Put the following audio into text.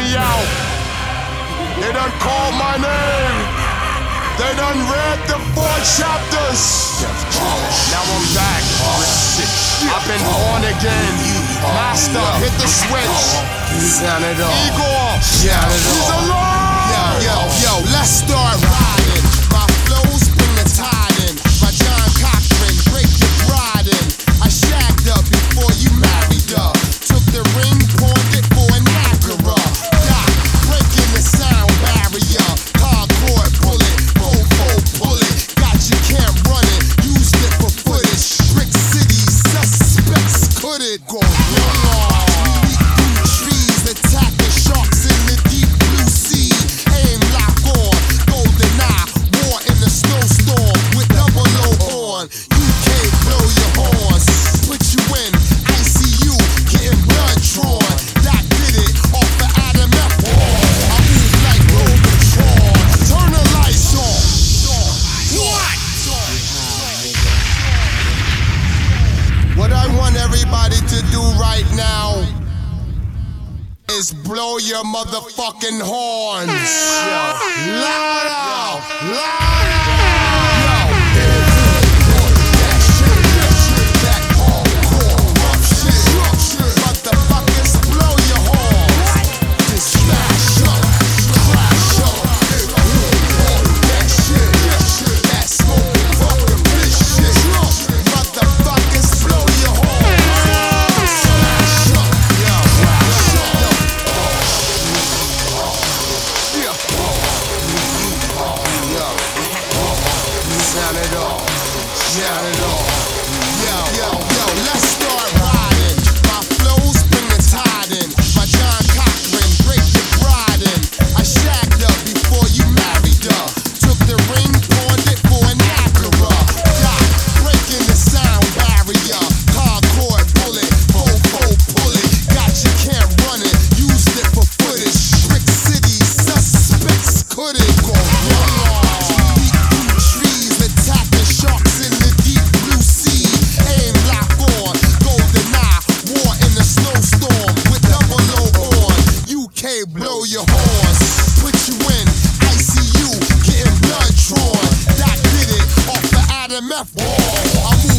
me out. They done called my name. They done read the 4 chapters. Now I'm back. I've been born again. Master, hit the switch. Igor, he's alive. Yo, let's start riding. My flows bring the tide in. My John Cochran, break your pride in. I shagged up before you married up. Took the ring, pawned it for a Niagara. Doc, breaking the sound barrier. Hardcore bullet, fofo pull it. Got you, can't run it. Used it for footage. Brick City, suspects could it go wrong? Trees attacking sharks in the deep blue sea. Aim lock on, golden eye, war in the snowstorm with double O on. UK blow your horns, put you in ICU, getting blood drawn. Doc did it off the Adam F. I move like Robotron. Turn the lights on. What I want everybody to do right now is blow your motherfucking horns. Louder! Louder! That hardcore rough shit. Motherfuckers, blow your horns. Just smash up, crash up. That shit. That smoking fucking bitch shit. Motherfuckers, blow your horns. Smash up, crash up. Sound it all. Yo, let's start riding. My flows bring the tide in. My John Cochran, break your pride in. I shagged up before you married up. Took the ring, pawned it for a Niagara. Doc, breaking the sound barrier. Hardcore bullet, fofo pull it. Got you, can't run it. Used it for footage. Brick City, suspects could it go wrong? Trees attacking sharks in the deep blue sea. Aim lock on, golden eye, war in the snowstorm with double O on. UK blow your horns, put you in ICU, getting blood drawn. Doc did it off the Adam F. I move